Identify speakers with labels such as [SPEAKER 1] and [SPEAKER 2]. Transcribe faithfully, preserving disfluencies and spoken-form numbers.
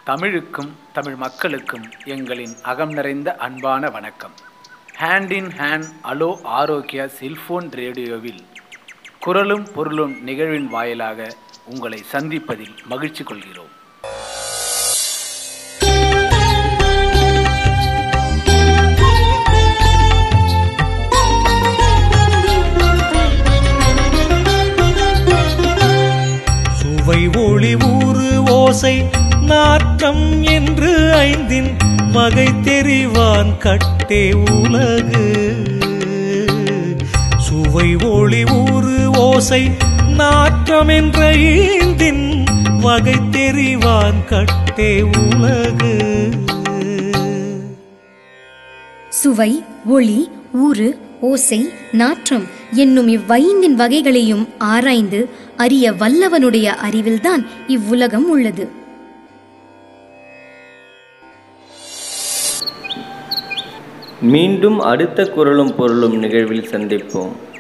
[SPEAKER 1] தமிழுக்கும் தமிழ் மக்களுக்கும் எங்களின் அகம் நிறைந்த அன்பான வணக்கம். Hand in hand hello Arokiya cellphone ரேடியோவில் குரலும் பொருளும் நிகழ்வின் வாயிலாக உங்களை சந்திப்பதில் மகிழ்ச்சி கொள்கிறோம்.
[SPEAKER 2] சுவை ஒளி ஊறு ஓசை நாற்றம் என்று ஐந்தின் வகை தெரிவான் கட்டே உலகு. சுவை ஒளி ஊறு ஓசை நாற்றம் என்ற ஐந்தின் வகை தெரிவான் கட்டே உலகு.
[SPEAKER 3] சுவை ஒளி ஊறு ஓசை நாற்றம் என்னும் இவ்வைந்தின் வகைகளையும் ஆராய்ந்து அறிய வல்லவனுடைய அறிவில்தான் இவ்வுலகம் உள்ளது.
[SPEAKER 4] மீண்டும் அடுத்த குரலும் பொருளும் நிகழ்வில் சந்திப்போம்.